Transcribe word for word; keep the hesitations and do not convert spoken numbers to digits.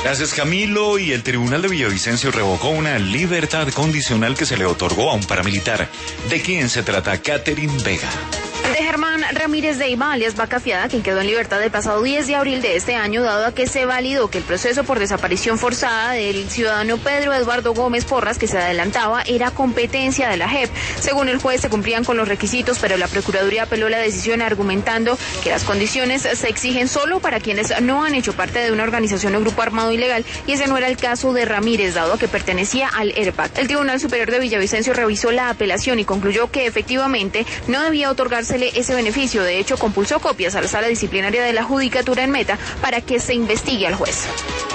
Gracias, Camilo. Y el Tribunal de Villavicencio revocó una libertad condicional que se le otorgó a un paramilitar. ¿De quién se trata? Catherine Vega. De Germán Ramírez de Iba, alias Vaca Fiada, quien quedó en libertad el pasado diez de abril de este año, dado a que se validó que el proceso por desaparición forzada del ciudadano Pedro Eduardo Gómez Porras, que se adelantaba, era competencia de la J E P. Según el juez, se cumplían con los requisitos, pero la Procuraduría apeló la decisión argumentando que las condiciones se exigen solo para quienes no han hecho parte de una organización o grupo armado ilegal, y ese no era el caso de Ramírez, dado a que pertenecía al E R P A C. El Tribunal Superior de Villavicencio revisó la apelación y concluyó que efectivamente no debía otorgársele ese beneficio. De hecho, compulsó copias a la Sala Disciplinaria de la Judicatura en Meta para que se investigue al juez.